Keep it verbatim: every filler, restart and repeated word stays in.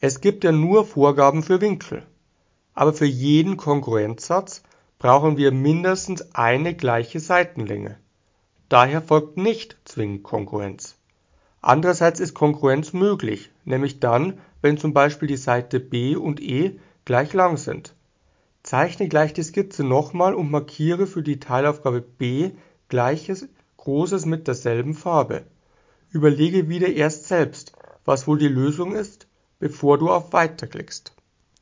Es gibt ja nur Vorgaben für Winkel, aber für jeden Kongruenzsatz brauchen wir mindestens eine gleiche Seitenlänge. Daher folgt nicht zwingend Kongruenz. Andererseits ist Kongruenz möglich, nämlich dann, wenn zum Beispiel die Seite B und E gleich lang sind. Zeichne gleich die Skizze nochmal und markiere für die Teilaufgabe B gleiches Großes mit derselben Farbe. Überlege wieder erst selbst, was wohl die Lösung ist, bevor du auf Weiter klickst.